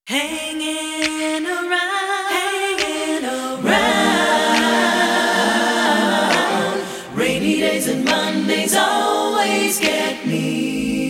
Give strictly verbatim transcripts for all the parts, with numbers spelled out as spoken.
Hanging around, hanging around. Rainy days and Mondays always get me.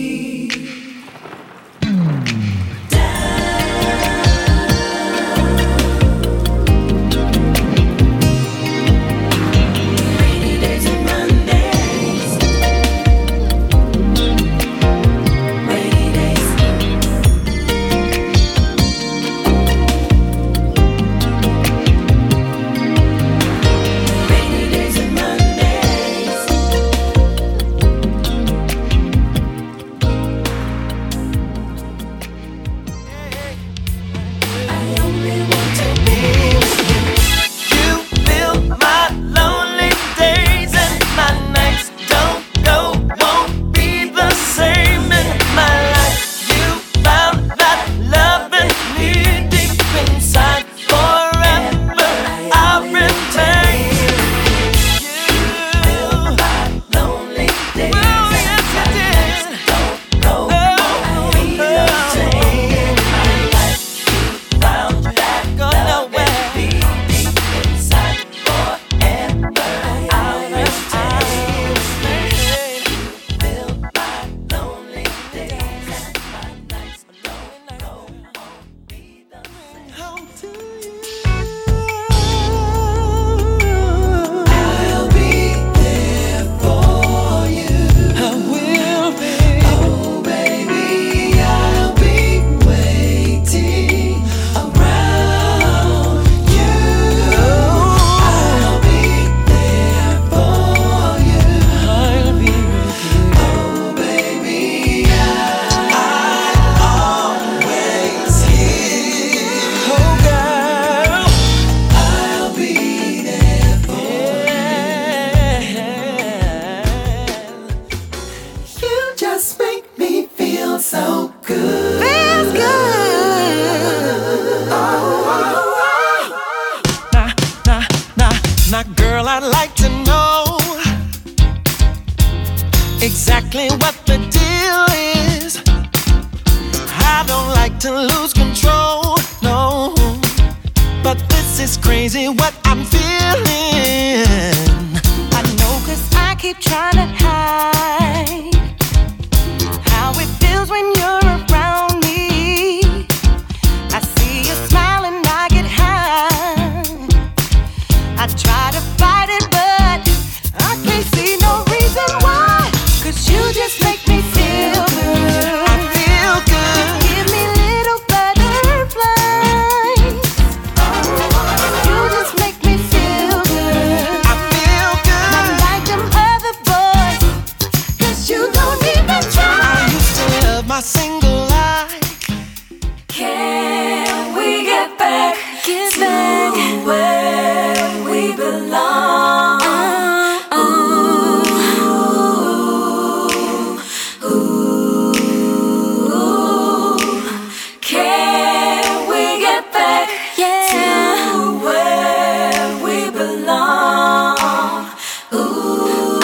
Exactly what the deal is. I don't like to lose control, no. But this is crazy what I'm feeling. I know 'cause I keep trying to hide how it feels when you're around me. I see you smile and I get high. I try to fight it but I can't see no reason why. 'Cause you just make me feel good. I feel good. Give me little butterflies. You just make me feel good. I feel good. Not like them other boys, 'cause you don't even try. I used to love my single life. Can we get back, Get to back where we belong? uh, ooh. Can we get back Yeah. to where we belong? Ooh.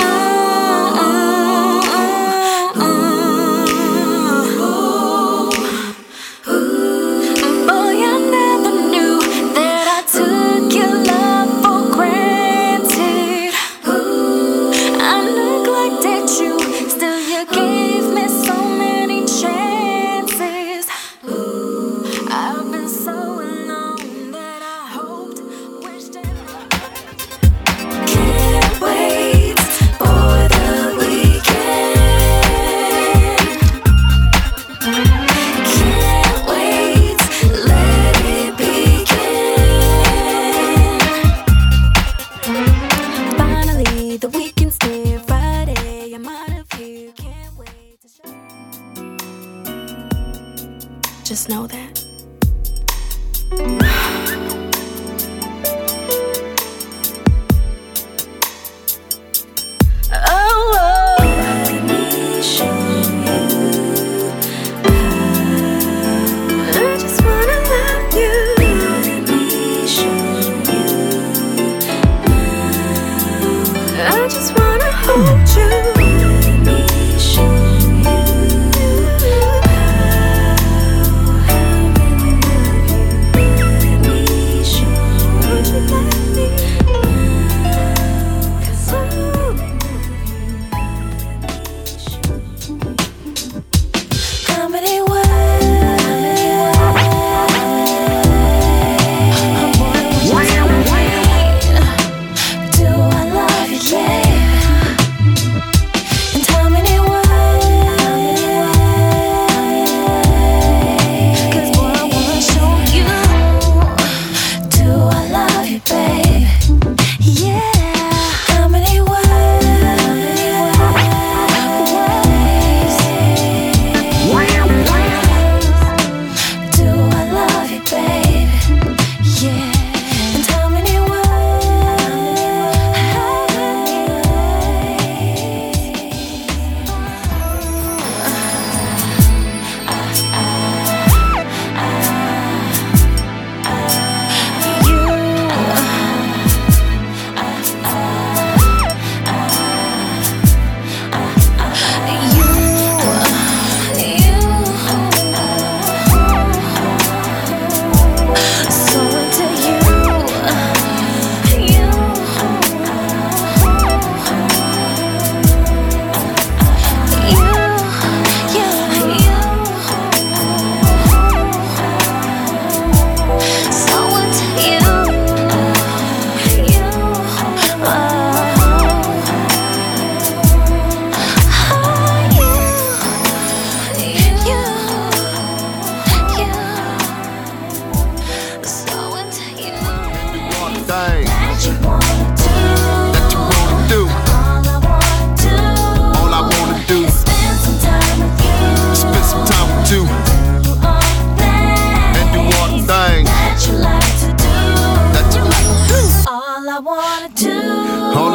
Boy, I never knew that I took your love for granted. I neglected you, still you gave me so many chances. I've been so alone that I hoped, wished and Can't wait for the weekend. Can't wait, let it begin. finally the weekend's near. Friday, I'm out of here. Can't wait to show. Just know that. Oh, oh. Let me show you I just wanna love you. Let me show you I just wanna hold you. Let me show you how, how it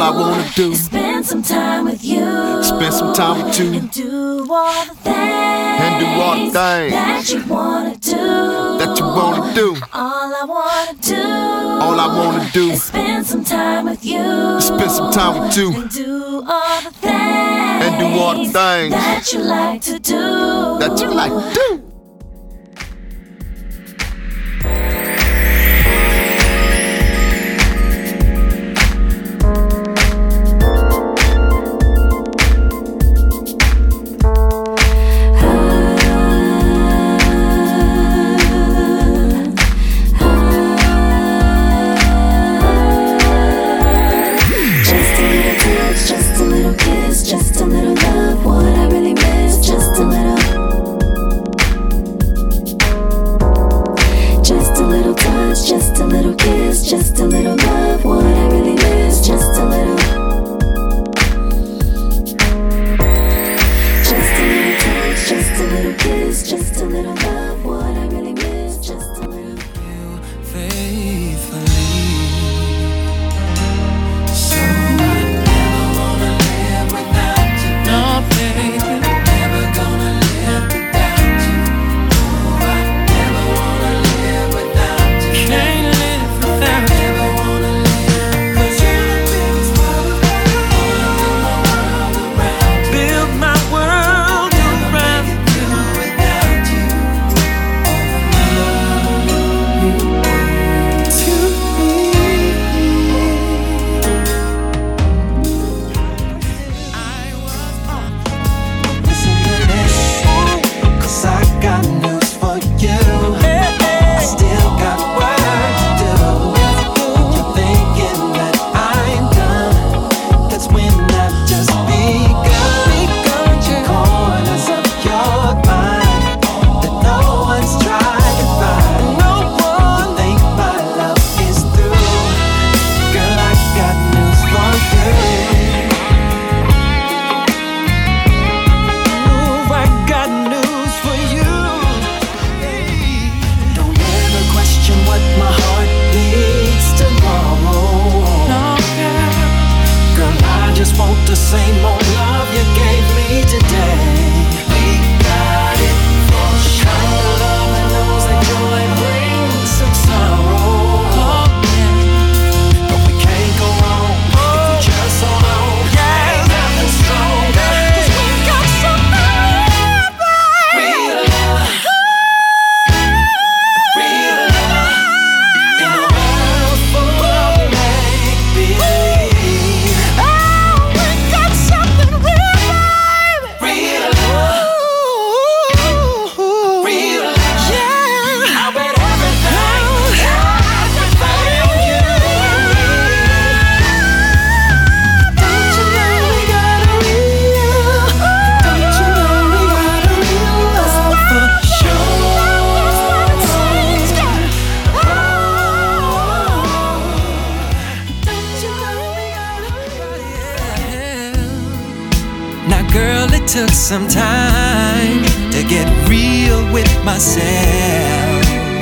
I wanna do is spend some time with you. Spend some time with you. And do all the things. And do all the things that you wanna do. That you wanna do. All I wanna do. All I wanna do is spend some time with you. Spend some time with you. And do all the things. And do all the things that you like to do. That you like to do. Just a little love, what I really miss. Just a little, just a little touch, just a little kiss, just a little love, what I really miss. Just a little, just a little touch, just a little kiss, just a little love, what I really miss. Just a little. You faithfully, so I never wanna live without you. No, baby, never gonna live without you. Oh, I never wanna live without you. Can't live without you. Never wanna live, 'cause you're the biggest part of my world. Build my world around you. Without you, to listen to this, 'cause I got news for you. I still got work to do. You're thinking that I'm done. That's when I've just begun. Corners of your mind that no one's tried to find. No one think my love is through. Girl, I got news for you. Ooh, I got news for you. Don't ever question what my heart needs tomorrow. No, girl, I just want the same old love you gave me today. We got it for sure. Kind of love that knows that joy brings some sorrow. But we can't go wrong if we just hold on. Ain't nothing stronger, 'cause we got something, real love, real love, in a world full of make-believe. Oh, we got something real, baby. Real love, real love, yeah. I bet everything, everything you Don't you know we got a real, don't you know we got a real love for sure. Don't you know we got a real. Now, girl, it took some time to get real with myself.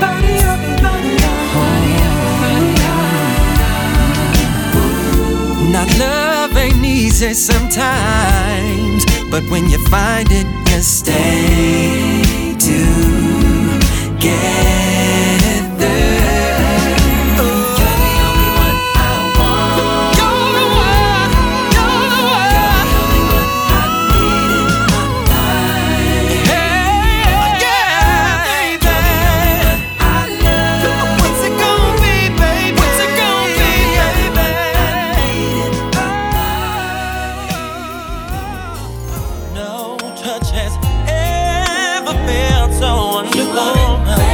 Now, love ain't easy sometimes, but when you find it, you stay together. You're the only one I want. You're the one, you're the one. You're the only one I need in my life. Hey, yeah, baby. I love. What's it gonna be, baby? What's it gonna be, baby? No touch has ever felt so wonderful.